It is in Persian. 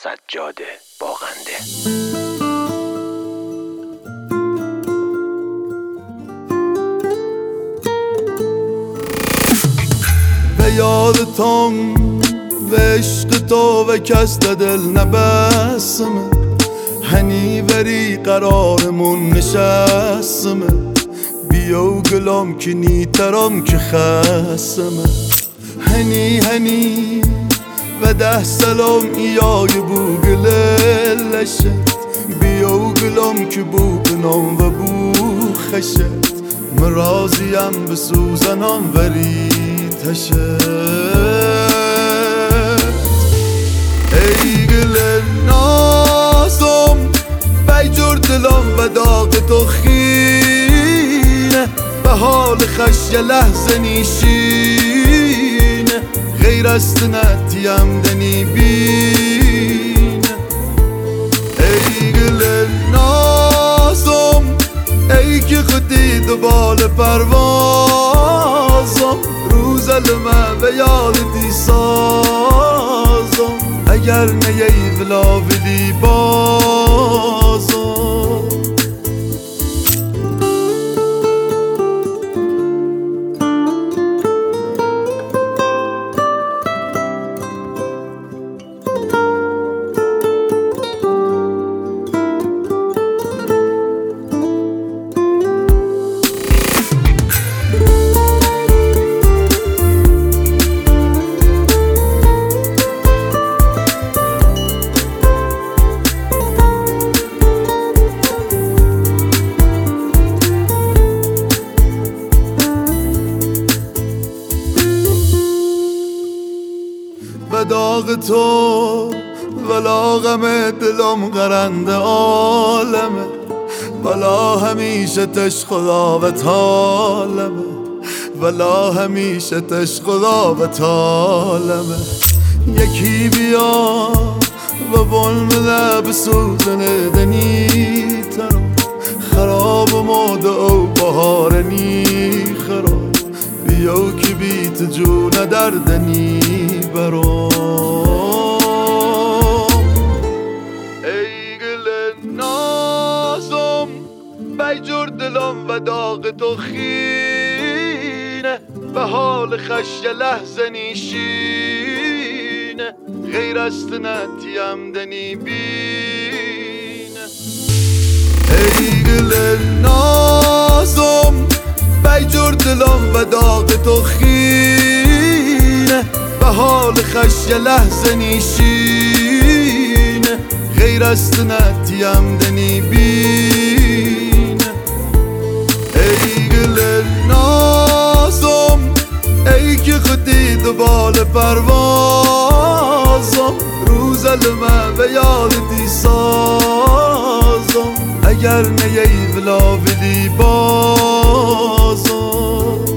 سجاده باغنده. به یادتم و عشق تو و کس دل نبسمه، هنی وری قرارمون نشستمه، بیو گلام که نیترام که خستمه، هنی و 10 سلام ایای بو گللشت، بیو گلام که بو بنام و بو خشت، مرازیم به سوزنام وری تشت. ای گل نازم بی جور دلم و داغ تو خینه، به حال خش یه لحظه نیشینه، غیر است نتیم دنی بینه. ای گل نازم ای که خودی دوبال پروازم، روز لمه به یادتی سازم، اگر نیی ولا بدی بازم. به داغ تو ولا غم دلم غرنده عالمه، ولا همیشه تش خدا و طالمه، ولا همیشه تش خدا و طالمه. یکی بیا و بلمده به سوزن دنی ترم، خراب ماده او بهارنی خراب، بیو که بیت جون دردنی برام. ای گل نازم بی جور دلم و داغ تو خینه، به حال خش یه لحظه نیشینه، غیر است نتیم دنی بینه. ای گل نازم بی جور دلم و داغ تو خینه، به حال خش یه لحظه نیشینه، غیر است نتیم دنی بینه. ای گل نازم ای که خودی دوبال پروازم، روز لمه به یادتی سازم، اگر نیی ولا بدی بازم.